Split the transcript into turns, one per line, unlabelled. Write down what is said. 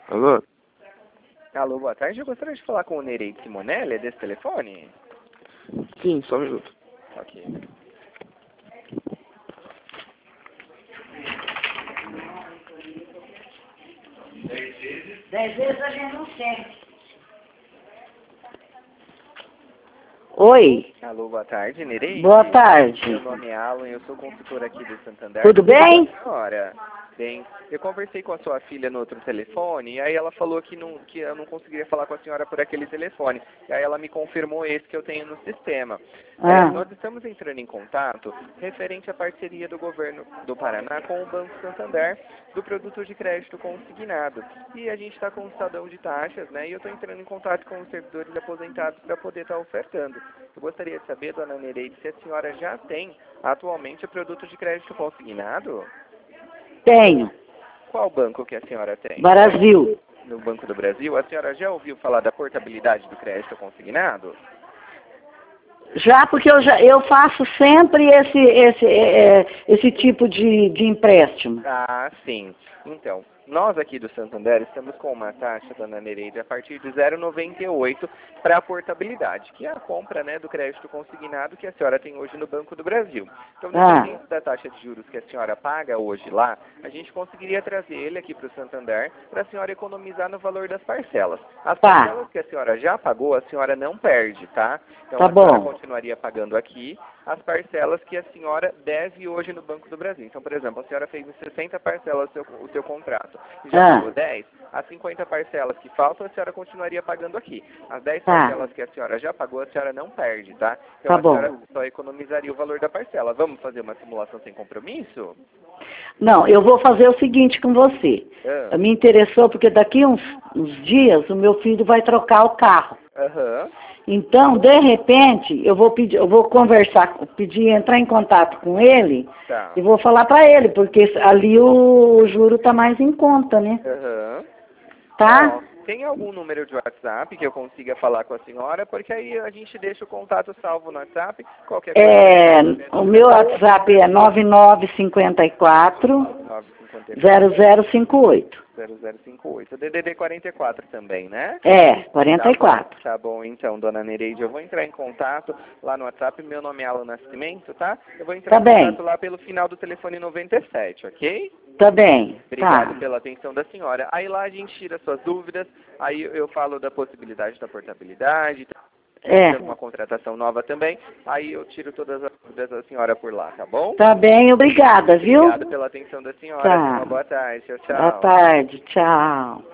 Alô?
Alô, boa tarde. Eu gostaria de falar com o Nereide Simonelli, é desse telefone?
Sim, só um minuto.
Ok.
Dez vezes a gente não sente. Oi,
Alô, boa tarde, Nereide.
boa tarde.
Meu nome é Alan, eu sou consultor aqui do Santander.
Tudo bem?
Senhora, bem, eu conversei com a sua filha no outro telefone, e aí ela falou que eu não conseguiria falar com a senhora por aquele telefone. E aí ela me confirmou esse que eu tenho no sistema. Nós estamos entrando em contato referente à parceria do governo do Paraná com o Banco Santander do produto de crédito consignado. E a gente está com um estadão de taxas, né? E eu estou entrando em contato com os servidores aposentados para poder estar ofertando. Eu gostaria de saber, dona Nereide, se a senhora já tem atualmente o produto de crédito consignado?
Tenho.
Qual banco que a senhora tem?
Brasil.
No Banco do Brasil. A senhora já ouviu falar da portabilidade do crédito consignado?
Já porque eu faço sempre esse tipo de empréstimo.
Ah, sim. Então, nós aqui do Santander estamos com uma taxa, dona Nereide, a partir de 0,98 para a portabilidade, que é a compra, né, do crédito consignado que a senhora tem hoje no Banco do Brasil. Então, dependendo da taxa de juros que a senhora paga hoje lá, a gente conseguiria trazer ele aqui para o Santander para a senhora economizar no valor das parcelas. As parcelas que a senhora já pagou, a senhora não perde, tá? Então, a senhora continuaria pagando aqui as parcelas que a senhora deve hoje no Banco do Brasil. Então, por exemplo, a senhora fez em 60 parcelas o seu contrato e já pagou 10, as 50 parcelas que faltam, a senhora continuaria pagando aqui. As 10 parcelas que a senhora já pagou, a senhora não perde, tá? Então, a senhora só economizaria o valor da parcela. Vamos fazer uma simulação sem compromisso?
Não, eu vou fazer o seguinte com você. Me interessou porque daqui uns dias o meu filho vai trocar o carro. Então, de repente, eu vou conversar, entrar em contato com ele e vou falar para ele, porque ali o juro tá mais em conta, né? Tá?
Tem algum número de WhatsApp que eu consiga falar com a senhora? Porque aí a gente deixa o contato salvo no WhatsApp. Qualquer coisa.
O meu WhatsApp é 9954 0058.
0058. DDD 44 também, né?
44.
Tá bom, então, dona Nereide, eu vou entrar em contato lá no WhatsApp. Meu nome é Alan Nascimento, tá? Eu vou entrar em contato lá pelo final do telefone 97, ok?
Tá bem.
Obrigado pela atenção da senhora. Aí lá a gente tira suas dúvidas, aí eu falo da possibilidade da portabilidade, uma contratação nova também, aí eu tiro todas as dúvidas da senhora por lá, tá bom?
Tá bem, obrigada, viu?
Obrigado pela atenção da senhora. Uma boa tarde. Tchau, tchau.
Boa tarde, tchau.